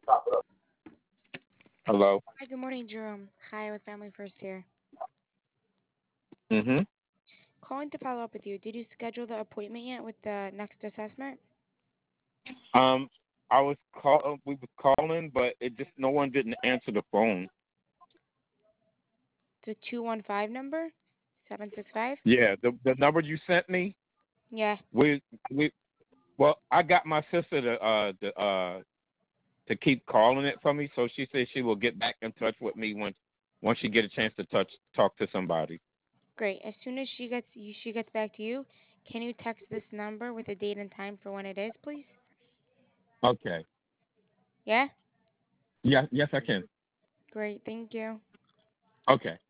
Hello. Hi, good morning, Jerome. Hi, with Family First here. Mm-hmm. Calling to follow up with you. Did you schedule the appointment yet with the next assessment? Um, I was call. We was calling, but it just no one didn't answer the phone. The 215 number? 765? Yeah, the number you sent me. Yeah. We well, I got my sister to keep calling it for me, so she said she will get back in touch with me once she get a chance to talk to somebody. Great. As soon as she gets back to you, can you text this number with the date and time for when it is, please? Okay. Yeah? Yeah. Yes, I can. Great. Thank you. Okay.